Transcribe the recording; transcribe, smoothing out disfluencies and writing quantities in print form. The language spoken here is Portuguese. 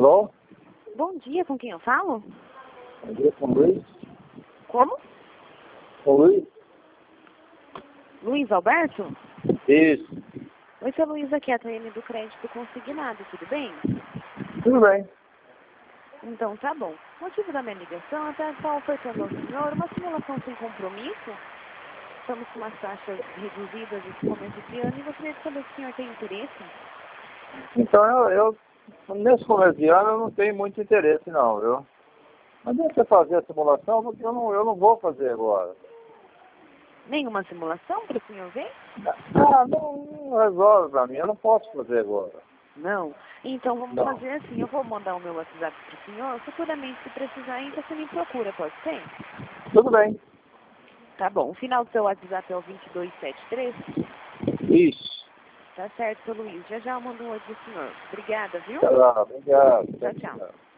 Alô? Bom dia, com quem eu falo? Bom dia, com o Luiz. Como? Com o Luiz? Luiz Alberto? Isso. Oi, seu Luiz, aqui é a TM do Crédito Consignado, tudo bem? Tudo bem. Então tá bom. O motivo da minha ligação é até estar ofertando ao senhor uma simulação sem compromisso. Estamos com umas taxas reduzidas esse começo de ano e gostaria de saber se o senhor tem interesse. Então, nesse começo de ano, eu não tenho muito interesse, não, viu? Mas deixa você fazer a simulação, porque eu não vou fazer agora. Nenhuma simulação para o senhor ver? Não resolve pra mim, eu não posso fazer agora. Não. Então vamos Não. fazer assim, eu vou mandar o meu WhatsApp para o senhor, futuramente se precisar ainda você me procura, pode ser? Tudo bem. Tá bom, o final do seu WhatsApp é o 2273? Isso. Tá certo, seu Luiz. Já já eu mando um oi pro senhor. Obrigada, viu? Tá lá, obrigado. Tchau, tchau.